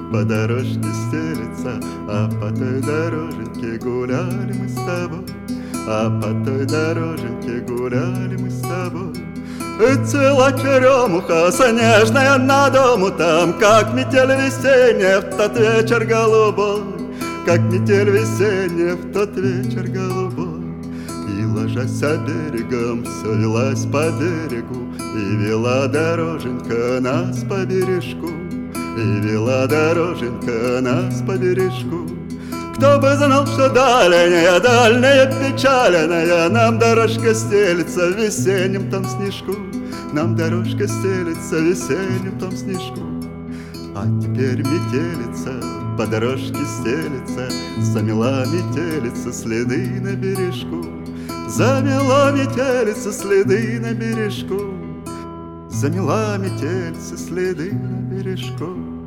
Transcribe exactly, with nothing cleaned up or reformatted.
по дорожке стелется, а по той дороженьке гуляли мы с тобой, а по той дороженьке гуляли мы с тобой. И цвела черемуха снежная на дому, там, как метель весенняя в тот вечер голубой, как метель весенняя в тот вечер голубой. И, ложась берегом, все велась по берегу, и вела дороженька нас по бережку, и вела дороженька нас по бережку. Кто бы знал, что дальняя, дальняя печальная, нам дорожка стелется в весеннем том снежку, нам дорожка стелется в весеннем том снежку. А теперь метелица по дорожке стелется, замела метелица следы на бережку, замела метелица следы на бережку, замела метелица следы на бережку.